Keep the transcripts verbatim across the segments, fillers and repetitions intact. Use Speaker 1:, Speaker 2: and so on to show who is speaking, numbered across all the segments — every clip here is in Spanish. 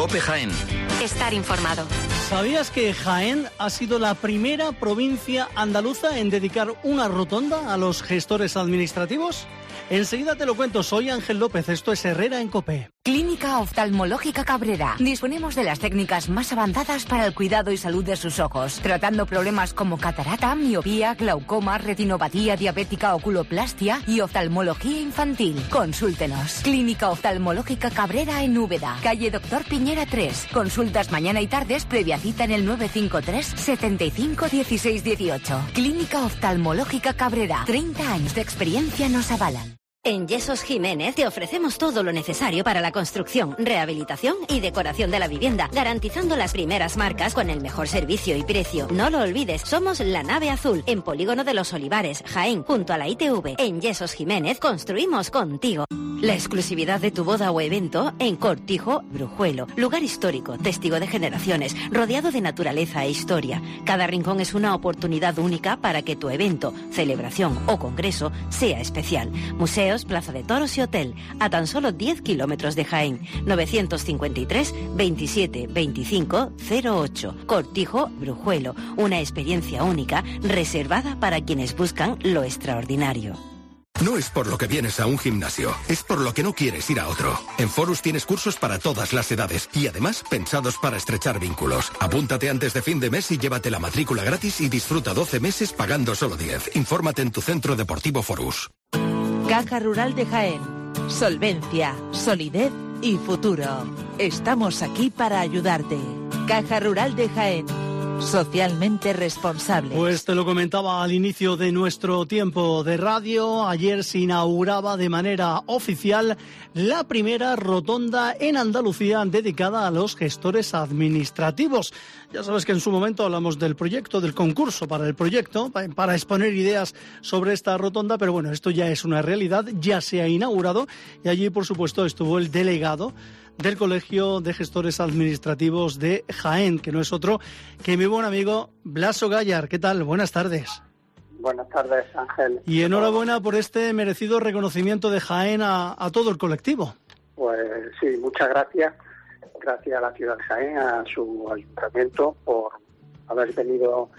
Speaker 1: COPE Jaén.
Speaker 2: Estar informado.
Speaker 3: ¿Sabías que Jaén ha sido la primera provincia andaluza en dedicar una rotonda a los gestores administrativos? Enseguida te lo cuento, soy Ángel López, esto es Herrera en COPE.
Speaker 4: Clínica Oftalmológica Cabrera. Disponemos de las técnicas más avanzadas para el cuidado y salud de sus ojos, tratando problemas como catarata, miopía, glaucoma, retinopatía diabética, oculoplastia y oftalmología infantil. Consúltenos. Clínica Oftalmológica Cabrera en Úbeda, calle Doctor Piñera tres. Consultas mañana y tardes, previa cita en el nueve cinco tres, setenta y cinco, dieciséis dieciocho. Clínica Oftalmológica Cabrera. treinta años de experiencia nos avalan.
Speaker 5: En Yesos Jiménez te ofrecemos todo lo necesario para la construcción, rehabilitación y decoración de la vivienda, garantizando las primeras marcas con el mejor servicio y precio. No lo olvides, somos La Nave Azul, en Polígono de los Olivares, Jaén, junto a la I T V. En Yesos Jiménez construimos contigo. La exclusividad de tu boda o evento en Cortijo Brujuelo, lugar histórico, testigo de generaciones, rodeado de naturaleza e historia. Cada rincón es una oportunidad única para que tu evento, celebración o congreso sea especial. Museo, Plaza de Toros y Hotel, a tan solo diez kilómetros de Jaén. novecientos cincuenta y tres, veintisiete, veinticinco, cero ocho. Cortijo Brujuelo, una experiencia única reservada para quienes buscan lo extraordinario.
Speaker 6: No es por lo que vienes a un gimnasio, es por lo que no quieres ir a otro. En Forus tienes cursos para todas las edades y además pensados para estrechar vínculos. Apúntate antes de fin de mes y llévate la matrícula gratis y disfruta doce meses pagando solo diez. Infórmate en tu centro deportivo Forus.
Speaker 7: Caja Rural de Jaén. Solvencia, solidez y futuro. Estamos aquí para ayudarte. Caja Rural de Jaén. Socialmente responsables.
Speaker 3: Pues te lo comentaba al inicio de nuestro tiempo de radio. Ayer se inauguraba de manera oficial la primera rotonda en Andalucía dedicada a los gestores administrativos. Ya sabes que en su momento hablamos del proyecto, del concurso para el proyecto, para exponer ideas sobre esta rotonda, pero bueno, esto ya es una realidad, ya se ha inaugurado y allí, por supuesto, estuvo el delegado del Colegio de Gestores Administrativos de Jaén, que no es otro que mi buen amigo Blas Ogallar. ¿Qué tal? Buenas tardes.
Speaker 8: Buenas tardes, Ángel.
Speaker 3: Y enhorabuena por este merecido reconocimiento de Jaén a, a todo el colectivo.
Speaker 8: Pues sí, muchas gracias. Gracias a la ciudad de Jaén, a su ayuntamiento, por haber tenido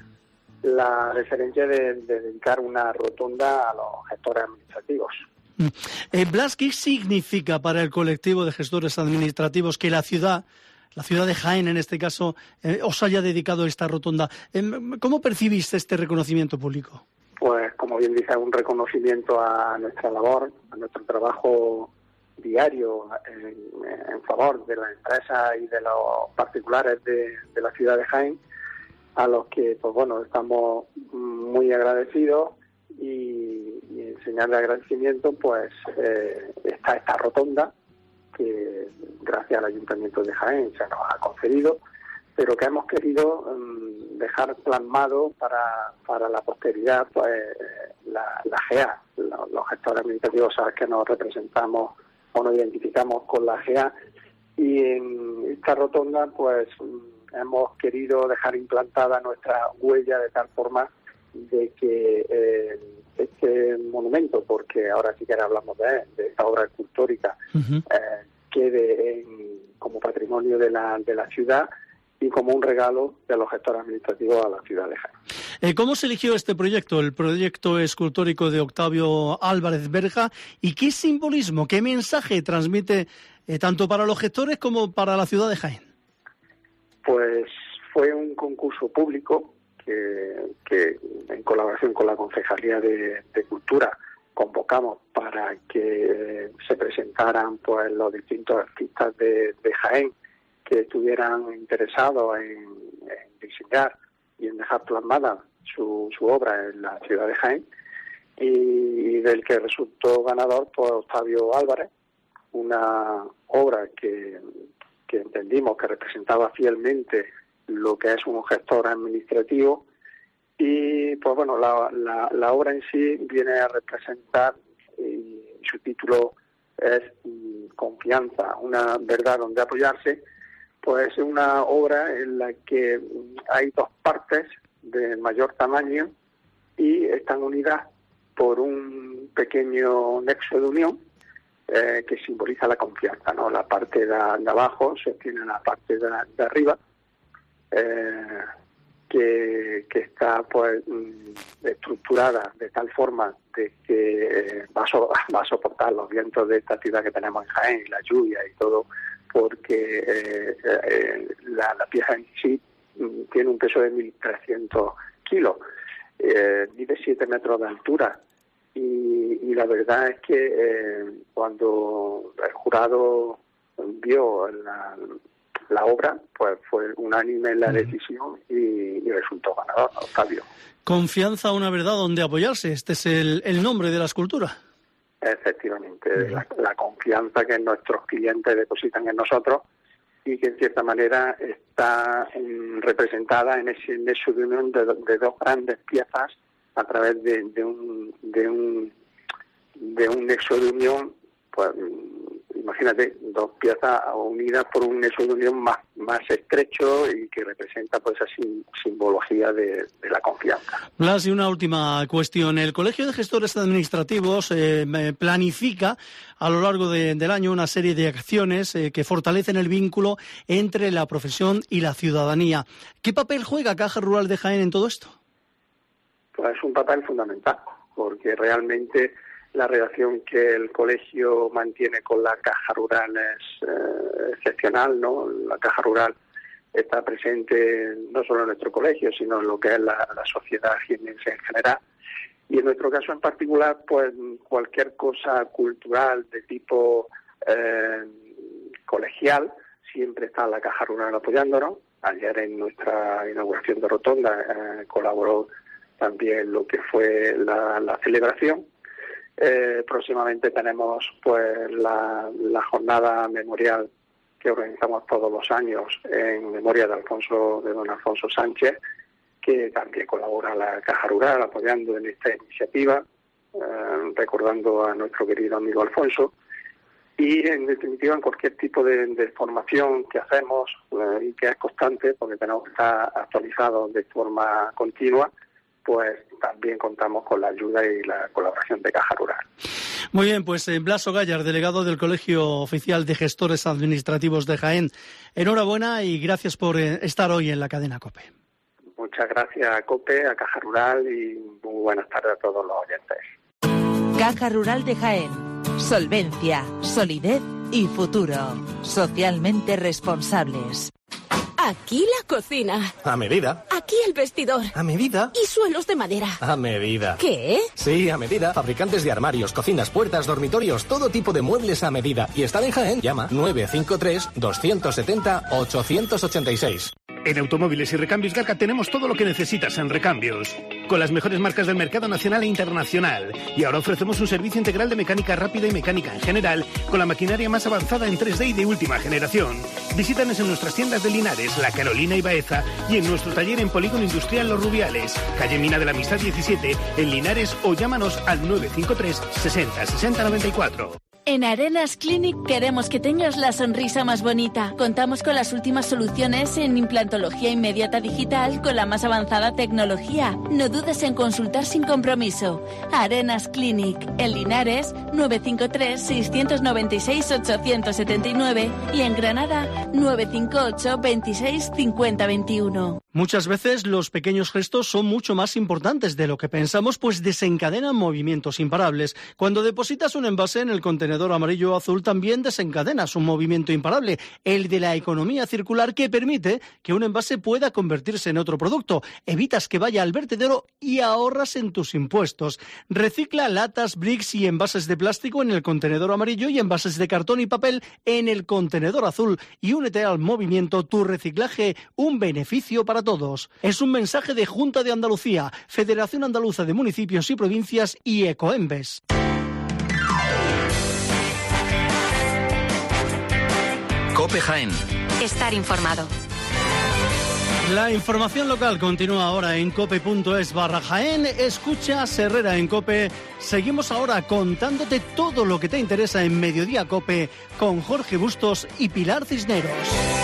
Speaker 8: la referencia de, de dedicar una rotonda a los gestores administrativos.
Speaker 3: Eh, Blas, ¿qué significa para el colectivo de gestores administrativos que la ciudad, la ciudad de Jaén en este caso, eh, os haya dedicado esta rotonda? Eh, ¿Cómo percibiste este reconocimiento público?
Speaker 8: Pues, como bien dice, un reconocimiento a nuestra labor, a nuestro trabajo diario en, en favor de las empresas y de los particulares de, de la ciudad de Jaén, a los que, pues bueno, estamos muy agradecidos. Y, y en señal de agradecimiento, pues eh, está esta rotonda que gracias al Ayuntamiento de Jaén se nos ha concedido, pero que hemos querido um, dejar plasmado para, para la posteridad, pues la, la G A, la, los gestores administrativos, sabes que nos representamos o nos identificamos con la G A, y en esta rotonda pues hemos querido dejar implantada nuestra huella de tal forma de que eh, este monumento, porque ahora sí que hablamos de, de esta obra escultórica, uh-huh. eh, quede en, como patrimonio de la, de la ciudad y como un regalo de los gestores administrativos a la ciudad de Jaén.
Speaker 3: Eh, ¿Cómo se eligió este proyecto, el proyecto escultórico de Octavio Álvarez Berja, y qué simbolismo, qué mensaje transmite eh, tanto para los gestores como para la ciudad de Jaén?
Speaker 8: Pues fue un concurso público Que, que en colaboración con la Concejalía de, de Cultura convocamos para que se presentaran pues los distintos artistas de, de Jaén que estuvieran interesados en, en diseñar y en dejar plasmada su, su obra en la ciudad de Jaén, y del que resultó ganador pues Octavio Álvarez, una obra que, que entendimos que representaba fielmente lo que es un gestor administrativo, y pues bueno, la, la, la obra en sí viene a representar, y su título es Confianza, una verdad donde apoyarse. Pues es una obra en la que hay dos partes de mayor tamaño y están unidas por un pequeño nexo de unión, eh, que simboliza la confianza, ¿no? La parte de, de abajo sostiene la parte de, de arriba, eh, que, que está pues estructurada de tal forma de que eh, va, a so, va a soportar los vientos de esta ciudad que tenemos en Jaén, la lluvia y todo, porque eh, eh, la, la pieza en sí tiene un peso de mil trescientos kilos, eh, mide siete metros de altura, y, y la verdad es que eh, cuando el jurado vio la, la obra, pues fue unánime en la decisión y, y resultó ganador, Octavio.
Speaker 3: Confianza, una verdad donde apoyarse, este es el, el nombre de la escultura.
Speaker 8: Efectivamente, uh-huh. la, la confianza que nuestros clientes depositan en nosotros y que en cierta manera está um, representada en ese nexo de unión de, de dos grandes piezas a través de, de un de un de un nexo de unión, pues imagínate, dos piezas unidas por un nexo de unión más más estrecho y que representa pues esa sim, simbología de, de la confianza.
Speaker 3: Blas, y una última cuestión. El Colegio de Gestores Administrativos eh, planifica a lo largo de, del año una serie de acciones eh, que fortalecen el vínculo entre la profesión y la ciudadanía. ¿Qué papel juega Caja Rural de Jaén en todo esto?
Speaker 8: Pues es un papel fundamental, porque realmente la relación que el colegio mantiene con la Caja Rural es eh, excepcional, ¿no? La Caja Rural está presente no solo en nuestro colegio, sino en lo que es la, la sociedad jienense en general. Y en nuestro caso en particular, pues cualquier cosa cultural de tipo eh, colegial, siempre está la Caja Rural apoyándonos. Ayer en nuestra inauguración de Rotonda eh, colaboró también lo que fue la, la celebración. Eh, próximamente tenemos pues la, la jornada memorial que organizamos todos los años en memoria de Alfonso de don Alfonso Sánchez, que también colabora la Caja Rural apoyando en esta iniciativa, eh, recordando a nuestro querido amigo Alfonso. Y en definitiva, en cualquier tipo de, de formación que hacemos eh, y que es constante, porque tenemos que estar actualizados de forma continua, pues también contamos con la ayuda y la colaboración de Caja Rural.
Speaker 3: Muy bien, pues eh, Blas Ogallar, delegado del Colegio Oficial de Gestores Administrativos de Jaén. Enhorabuena y gracias por eh, estar hoy en la cadena COPE.
Speaker 8: Muchas gracias a COPE, a Caja Rural y muy buenas tardes a todos los oyentes.
Speaker 7: Caja Rural de Jaén. Solvencia, solidez y futuro. Socialmente responsables.
Speaker 1: Aquí la cocina.
Speaker 2: A medida.
Speaker 1: Aquí el vestidor.
Speaker 2: A medida.
Speaker 1: Y suelos de madera.
Speaker 2: A medida.
Speaker 1: ¿Qué?
Speaker 2: Sí, a medida. Fabricantes de armarios, cocinas, puertas, dormitorios, todo tipo de muebles a medida. Y están en Jaén. Llama nueve cinco tres, dos siete cero, ocho ocho seis.
Speaker 9: En Automóviles y Recambios Garca tenemos todo lo que necesitas en recambios, con las mejores marcas del mercado nacional e internacional. Y ahora ofrecemos un servicio integral de mecánica rápida y mecánica en general, con la maquinaria más avanzada en tres D y de última generación. Visítanos en nuestras tiendas de Linares, La Carolina y Baeza, y en nuestro taller en Polígono Industrial Los Rubiales, calle Mina de la Amistad diecisiete, en Linares, o llámanos al nueve cinco tres, sesenta, sesenta, noventa y cuatro.
Speaker 10: En Arenas Clinic queremos que tengas la sonrisa más bonita. Contamos con las últimas soluciones en implantología inmediata digital con la más avanzada tecnología. No dudes en consultar sin compromiso. Arenas Clinic, en Linares, nueve cinco tres, seis nueve seis, ocho siete nueve y en Granada, nueve cinco ocho, veintiséis, cincuenta, veintiuno.
Speaker 3: Muchas veces los pequeños gestos son mucho más importantes de lo que pensamos, pues desencadenan movimientos imparables. Cuando depositas un envase en el contenedor amarillo o azul, también desencadenas un movimiento imparable, el de la economía circular, que permite que un envase pueda convertirse en otro producto. Evitas que vaya al vertedero y ahorras en tus impuestos. Recicla latas, bricks y envases de plástico en el contenedor amarillo y envases de cartón y papel en el contenedor azul, y únete al movimiento Tu Reciclaje, un beneficio para todos. Es un mensaje de Junta de Andalucía, Federación Andaluza de Municipios y Provincias y Ecoembes.
Speaker 11: COPE Jaén.
Speaker 12: Estar informado.
Speaker 3: La información local continúa ahora en cope.es barra Jaén. Escucha Herrera en COPE. Seguimos ahora contándote todo lo que te interesa en Mediodía COPE con Jorge Bustos y Pilar Cisneros.